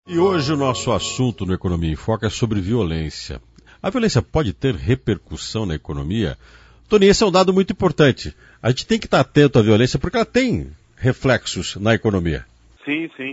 E hoje o nosso assunto no Economia em Foco é sobre violência. A violência pode ter repercussão na economia? Tony, esse é um dado muito importante. A gente tem que estar atento à violência porque ela tem reflexos na economia. Sim, sim.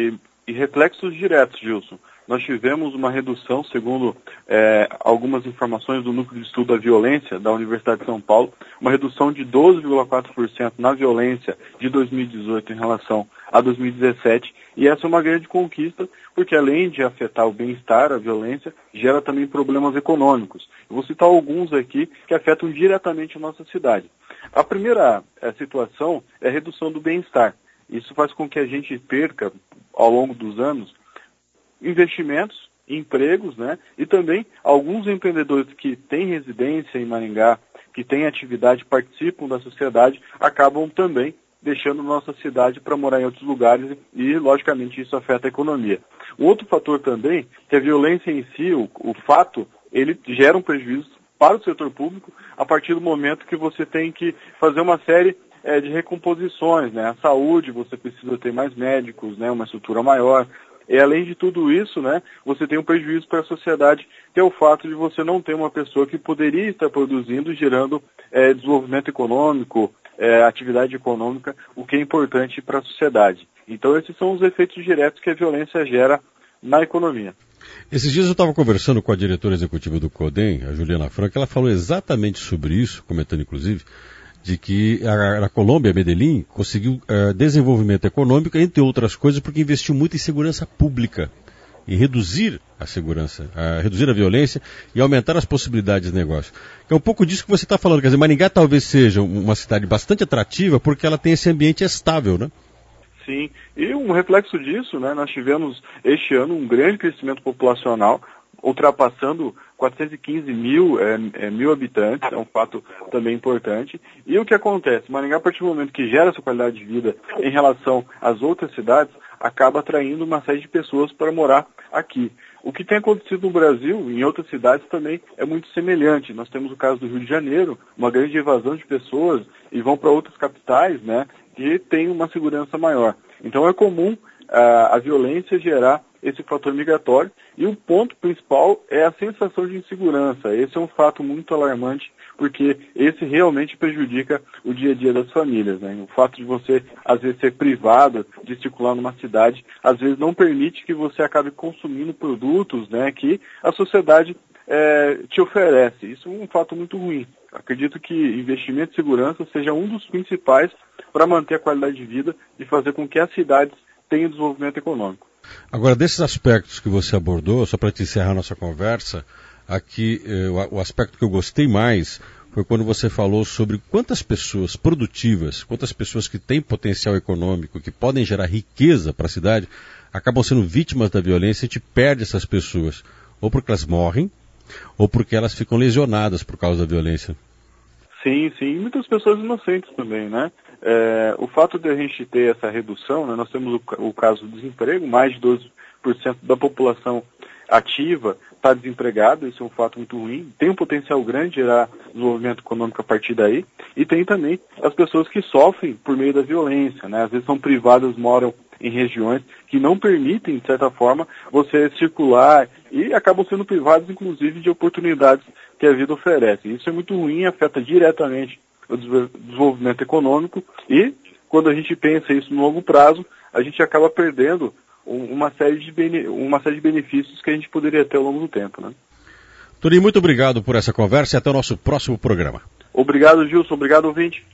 E reflexos diretos, Gilson. Nós tivemos uma redução, segundo algumas informações do Núcleo de Estudo da Violência da Universidade de São Paulo, uma redução de 12,4% na violência de 2018 em relação a 2017, e essa é uma grande conquista, porque além de afetar o bem-estar, a violência, gera também problemas econômicos. Eu vou citar alguns aqui que afetam diretamente a nossa cidade. A primeira situação é a redução do bem-estar. Isso faz com que a gente perca, ao longo dos anos, investimentos, empregos, né? E também alguns empreendedores que têm residência em Maringá, que têm atividade, participam da sociedade, acabam também deixando nossa cidade para morar em outros lugares e, logicamente, isso afeta a economia. Um outro fator também, que a violência em si, o fato, ele gera um prejuízo para o setor público a partir do momento que você tem que fazer uma série de recomposições, né? A saúde, você precisa ter mais médicos, né? Uma estrutura maior. E além de tudo isso, né, você tem um prejuízo para a sociedade, que é o fato de você não ter uma pessoa que poderia estar produzindo, gerando desenvolvimento econômico, atividade econômica, o que é importante para a sociedade. Então esses são os efeitos diretos que a violência gera na economia. Esses dias eu estava conversando com a diretora executiva do CODEM, a Juliana Franca, ela falou exatamente sobre isso, comentando inclusive, de que a Colômbia, Medellín, conseguiu desenvolvimento econômico, entre outras coisas, porque investiu muito em segurança pública, em reduzir a segurança, reduzir a violência e aumentar as possibilidades de negócio. É um pouco disso que você está falando, quer dizer, Maringá talvez seja uma cidade bastante atrativa porque ela tem esse ambiente estável, né? Sim, e um reflexo disso, né, nós tivemos este ano um grande crescimento populacional, ultrapassando 415 mil habitantes, é um fato também importante. E o que acontece? Maringá, a partir do momento que gera essa qualidade de vida em relação às outras cidades, acaba atraindo uma série de pessoas para morar aqui. O que tem acontecido no Brasil, em outras cidades também, é muito semelhante. Nós temos o caso do Rio de Janeiro, uma grande evasão de pessoas e vão para outras capitais, né, que tem uma segurança maior. Então é comum a violência gerar esse fator migratório, e o ponto principal é a sensação de insegurança. Esse é um fato muito alarmante, porque esse realmente prejudica o dia a dia das famílias, né? O fato de você, às vezes, ser privado de circular numa cidade, às vezes não permite que você acabe consumindo produtos, né, que a sociedade te oferece. Isso é um fato muito ruim. Acredito que investimento em segurança seja um dos principais para manter a qualidade de vida e fazer com que as cidades tenham desenvolvimento econômico. Agora, desses aspectos que você abordou, só para te encerrar a nossa conversa, aqui o aspecto que eu gostei mais foi quando você falou sobre quantas pessoas produtivas, quantas pessoas que têm potencial econômico, que podem gerar riqueza para a cidade, acabam sendo vítimas da violência e a gente perde essas pessoas, ou porque elas morrem, ou porque elas ficam lesionadas por causa da violência. Sim, sim. E muitas pessoas inocentes também, né? O fato de a gente ter essa redução, né, nós temos o caso do desemprego, mais de 12% da população ativa está desempregada, isso é um fato muito ruim. Tem um potencial grande de gerar desenvolvimento econômico a partir daí. E tem também as pessoas que sofrem por meio da violência, né? Às vezes são privadas, moram em regiões que não permitem, de certa forma, você circular e acabam sendo privados, inclusive, de oportunidades que a vida oferece. Isso é muito ruim, afeta diretamente o desenvolvimento econômico e, quando a gente pensa isso no longo prazo, a gente acaba perdendo uma série de benefícios que a gente poderia ter ao longo do tempo, né? Tony, muito obrigado por essa conversa e até o nosso próximo programa. Obrigado, Gilson. Obrigado, ouvinte.